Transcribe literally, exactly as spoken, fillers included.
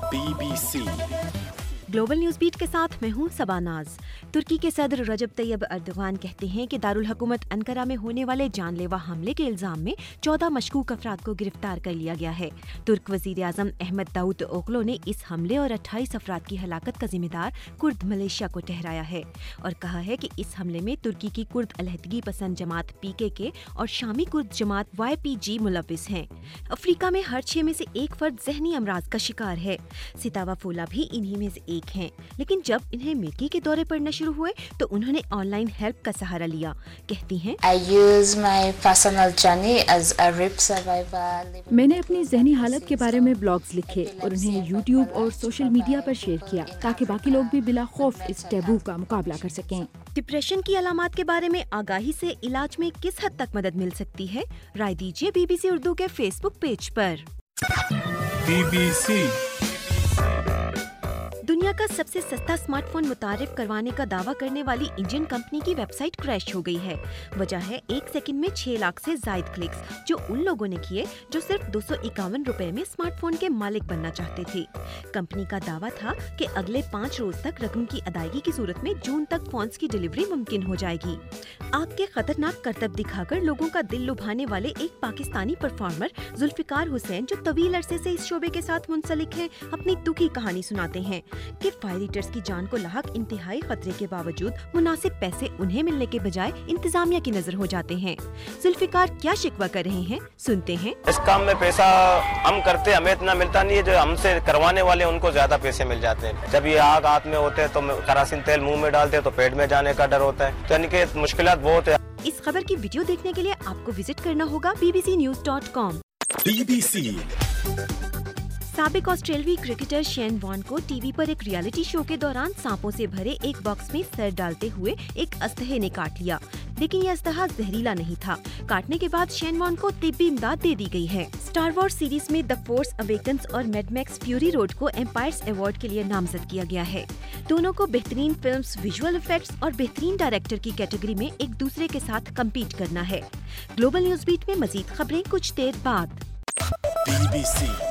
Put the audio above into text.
B B C global news beat के साथ मैं हूं सबानाज। तुर्की के सदर रजब तैयब अर्दोगान कहते हैं कि दारुल हुकूमत अंकारा में होने वाले जानलेवा हमले के इल्जाम में चौदह मशकूक अफराद को गिरफ्तार कर लिया गया है। तुर्क वजीर आजम अहमद दाऊद ओगलो ने इस हमले और अट्ठाईस अफराद की हलाकत का जिम्मेदार कुर्द मलेशिया को ठहराया है और कहा है कि इस हमले में तुर्की की कुर्द अलहदगी पसंद जमात पी के के और शामी कुर्द जमात वाई पी जी मुलविस हैं। अफ्रीका में हर छह में से एक फर्द जहनी अमराज का शिकार है। सितावा फोला भी इन्हीं में से एक हैं। लेकिन जब इन्हें मिर्गी के दौरे पड़ना शुरू हुए तो उन्होंने ऑनलाइन हेल्प का सहारा लिया। कहती हैं, I use my personal journey as a rape survivor. मैंने अपनी जहनी हालत के बारे में ब्लॉग्स लिखे और उन्हें यूट्यूब और सोशल मीडिया पर शेयर किया ताकि बाकी लोग भी बिला खौफ इस टैबू का मुकाबला कर सकें। डिप्रेशन की अलामात के बारे में आगाही से इलाज में किस हद तक मदद मिल सकती है? राय दीजिए बीबीसी उर्दू के फेसबुक पेज पर। बी बी सी दुनिया का सबसे सस्ता स्मार्टफोन मुतारिफ करवाने का दावा करने वाली इंडियन कंपनी की वेबसाइट क्रैश हो गई है। वजह है एक सेकंड में छह लाख से जायद क्लिक्स जो उन लोगों ने किए जो सिर्फ दो सौ इक्यावन रुपए में स्मार्टफोन के मालिक बनना चाहते थे। कंपनी का दावा था कि अगले पाँच रोज तक रकम की अदायगी की सूरत में जून तक फोन्स की डिलीवरी मुमकिन हो जाएगी। आग के खतरनाक करतब दिखाकर लोगों का दिल लुभाने वाले एक पाकिस्तानी परफॉर्मर जुल्फिकार हुसैन जो तवील अरसे से इस शोबे के साथ मुंसलिक हैं, अपनी दुखी कहानी सुनाते हैं कि फायर ईटर्स की जान को लाहक इंतहाई खतरे के बावजूद मुनासिब पैसे उन्हें मिलने के बजाय इंतजामिया की नजर हो जाते हैं। जुल्फिकार क्या शिकवा कर रहे हैं, सुनते हैं। इस काम में पैसा हम करते, हमें इतना मिलता नहीं है, जो हमसे करवाने वाले उनको ज्यादा पैसे मिल जाते हैं। जब ये आग हाथ में होते हैं तो करासीन तेल मुंह में डालते हैं तो पेट में जाने का डर होता है, तो यानी कि मुश्किलात बहुत है। इस खबर की वीडियो देखने के लिए आपको विजिट करना होगा B B C news dot com. B B C साबिक ऑस्ट्रेलियाई क्रिकेटर शेन वॉर्न को टीवी पर एक रियलिटी शो के दौरान सांपों से भरे एक बॉक्स में सर डालते हुए एक अस्तहे ने काट लिया, लेकिन यह अस्तहा जहरीला नहीं था। काटने के बाद शेन वॉर्न को तिब्बी इमदाद दे दी गई है। स्टार वॉर्स सीरीज में द फोर्स अवेकन्स और मैड मैक्स फ्यूरी रोड को एम्पायर्स अवार्ड के लिए नामजद किया गया है। दोनों को बेहतरीन फिल्म्स, विजुअल इफेक्ट्स और बेहतरीन डायरेक्टर की कैटेगरी में एक दूसरे के साथ कम्पीट करना है। ग्लोबल न्यूज बीट में मजीद खबरें कुछ देर बाद। बी बी सी